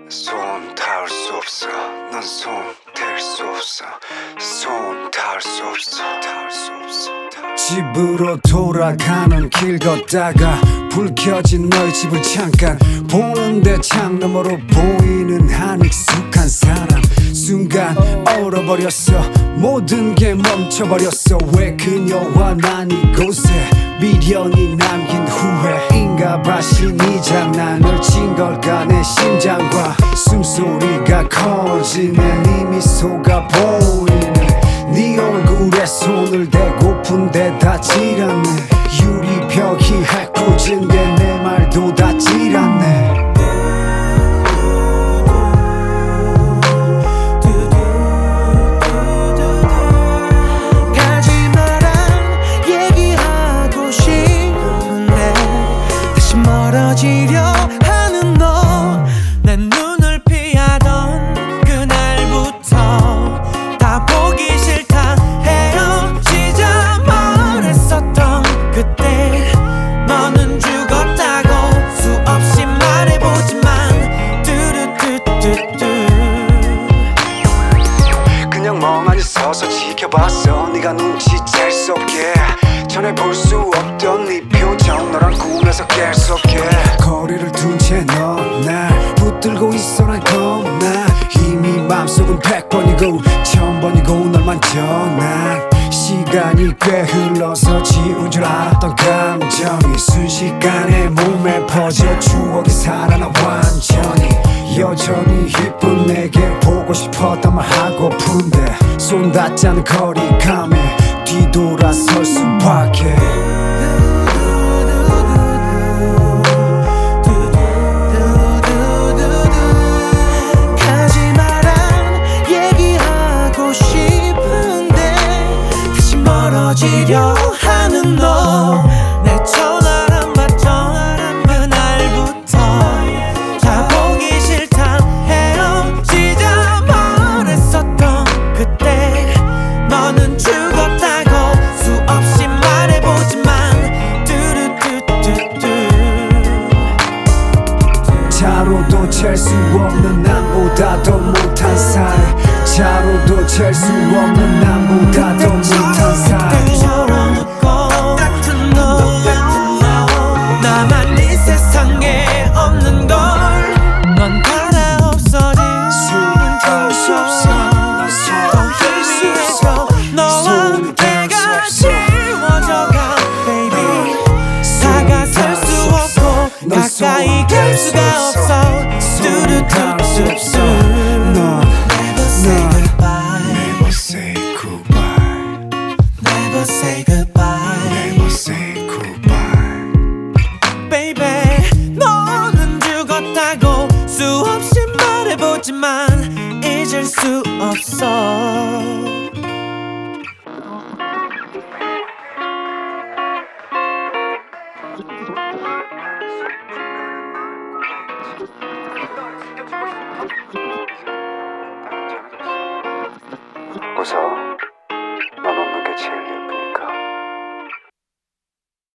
손 닿을 수 없어. 넌 손 댈 수 없어. 손 닿을 수 없어. 닿을 수 없어. 집으로 돌아가는 길 걷다가 불 켜진 너의 집을 잠깐 보는데 창 너머로 보이는 한 익숙한 사람. 순간 얼어버렸어. 모든 게 멈춰버렸어. 왜 그녀와 난 이곳에 미련이 남긴 후회인가봐. 신이 장난을 친 걸까. 내 심장과 숨소리가 커지네. 네 미소가 보이네. 네 얼굴에 손을 대고픈데 닿질 않네. 유리벽이 해코진데 내 말도 닿질 않네. 멀어지려 하는 너. 난 눈을 피하던 그날부터 다 보기 싫다. 헤어지자 말했었던 그때 너는 죽었다고 수없이 말해보지만 뚜루뚜뚜뚜 그냥 멍하니 서서 지켜봤어. 네가 눈치챌 수 없게 전해볼 수 없던 네 표정. 너랑 꿈에서 깰 수 없게 거리를 둔 채 너 날 붙들고 있어. 난 겁나 이미 맘속은 100번이고 1000번이고 널 만져. 난 시간이 꽤 흘러서 지운 줄 알았던 감정이 순식간에 몸에 퍼져 추억이 살아나 완전히. 여전히 이쁜 내게 보고 싶었단 말 하고픈데 손 닿지 않는 거리감에 뒤돌아설 수밖에. 가지 마란 얘기하고 싶은데 다시 멀어지려 하는 너. 내 전화를 안 받던 그날부터 다 보기 싫다. 헤어지자 말했었던 그때 너는 죽었다고 수없이 말해보지만 뚜루뚜뚜뚜 자로도 잴 수 없는 남보다 더 못한 사람. 자로도 잴 수 없는 남보다 더 못한 사람. 그때처럼 웃고 같은 너. 나만 이 세상에 없는 걸. 넌 바다 없어진 술은 더 희미해져. 너와 내가 지워져가 baby. 다가설 수 없고 가까이 갈 수가 없어. 뚜루뚜뚜뚜 Never say goodbye. Never say goodbye. Never say goodbye. Baby 너는 죽었다고 수없이 말해보지만 잊을 수 없어. 웃어.